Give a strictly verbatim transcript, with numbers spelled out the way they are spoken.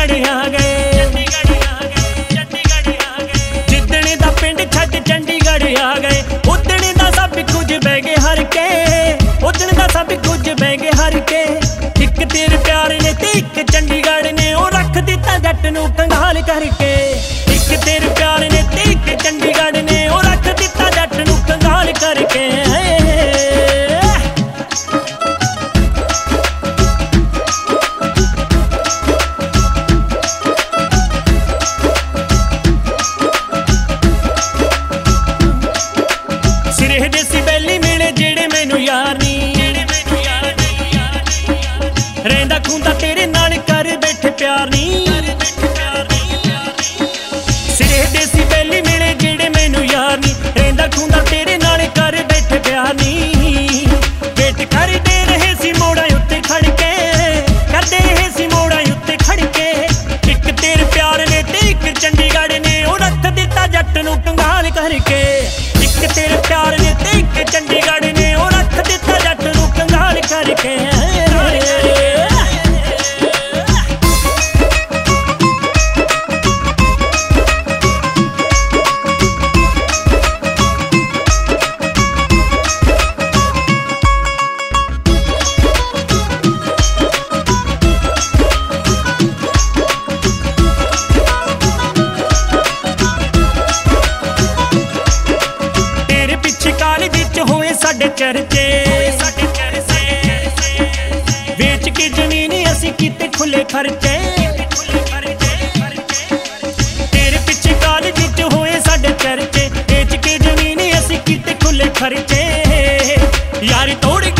चंडीगढ़ आ गए, जिदने दा पिंड छड्ड चंडीगढ़ आ गए, उदने दा सब कुछ बह गए हर के, उदने दा सब कुछ बह गए हर के। एक तेरे प्यार ने ते एक चंडीगढ़ ने ओ रख दिता जट नूं कंगाल करके, एक तेरे प्यार ने ते एक चंडीगढ़ ने ओ रख दिता जट नूं कंगाल करके। सिरे देसी बैली मिले जेड़े मैनू यार नी, रहिंदा खूंदा तेरे नाल कर बैठे प्यार नी। सिरे देसी बैली मिले जेड़े मैनू यार नी, रहिंदा खूंदा तेरे नाल कर बैठे प्यार नी। वेट करदे रहे सी मोड़ा उत्ते खड़ के, करदे रहे सी मोड़ा उत्ते खड़ के। एक तेरे प्यार ने ते एक चंडीगढ़ ने ओ रख दिता जट नूं कंगाल करके, एक तेरे प्यार ने ते एक चंडीगढ़ ने ओ रख दिता जट नूं कंगाल करके। साडे चर्चे बेच के जमीन असी किते खुले खर्चे, तेरे पिछे काल विच होए साडे चर्चे, बेच के जमीन असी किते खुले खर्चे। यारी तोड़